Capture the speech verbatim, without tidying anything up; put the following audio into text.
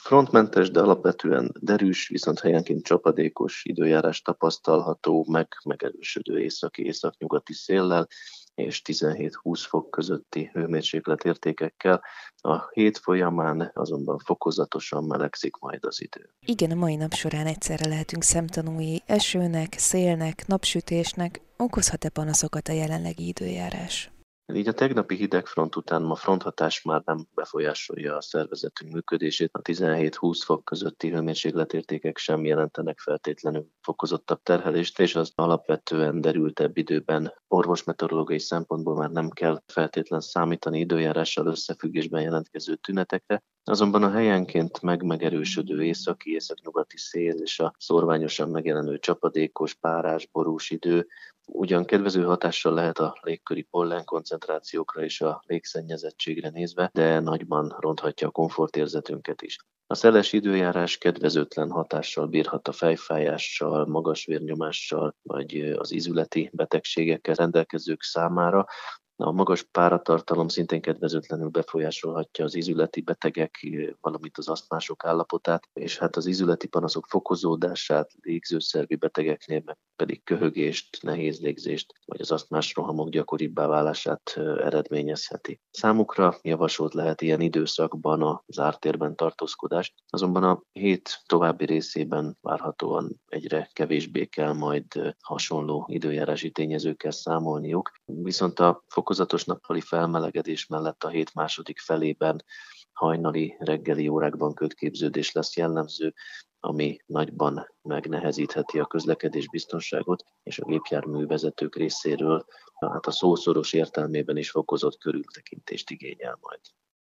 Frontmentes, de alapvetően derűs, viszont helyenként csapadékos időjárás tapasztalható, meg megerősödő északi-északnyugati széllel és tizenhét-húsz fok közötti hőmérsékletértékekkel. A hét folyamán azonban fokozatosan melegszik majd az idő. Igen, a mai nap során egyszerre lehetünk szemtanúi esőnek, szélnek, napsütésnek. Okozhat-e panaszokat a jelenlegi időjárás? Így a tegnapi hidegfront után ma fronthatás már nem befolyásolja a szervezetünk működését. A tizenhét-húsz fok közötti hőmérsékletértékek sem jelentenek feltétlenül fokozottabb terhelést, és az alapvetően derültebb időben orvosmeteorológiai szempontból már nem kell feltétlen számítani időjárással összefüggésben jelentkező tünetekre. Azonban a helyenként megmegerősödő északi, északnyugati szél és a szórványosan megjelenő csapadékos, párás, borús idő ugyan kedvező hatással lehet a légköri pollen koncentrációkra és a légszennyezettségre nézve, de nagyban ronthatja a komfortérzetünket is. A szeles időjárás kedvezőtlen hatással bírhat a fejfájással, magas vérnyomással vagy az ízületi betegségekkel rendelkezők számára. A magas páratartalom szintén kedvezőtlenül befolyásolhatja az ízületi betegek, valamint az asztmások állapotát, és hát az ízületi panaszok fokozódását, légzőszervi betegeknél meg pedig köhögést, nehéz légzést, vagy az asztmás rohamok gyakoribbá válását eredményezheti. Számukra javasolt lehet ilyen időszakban a zárt térben tartózkodás, azonban a hét további részében várhatóan egyre kevésbé kell majd hasonló időjárási tényezőkkel számolniuk, viszont a fokozatos nappali felmelegedés mellett a hét második felében hajnali, reggeli órákban ködképződés lesz jellemző, ami nagyban megnehezítheti a közlekedés biztonságot, és a gépjármű vezetők részéről hát a szószoros értelmében is fokozott körültekintést igényel majd.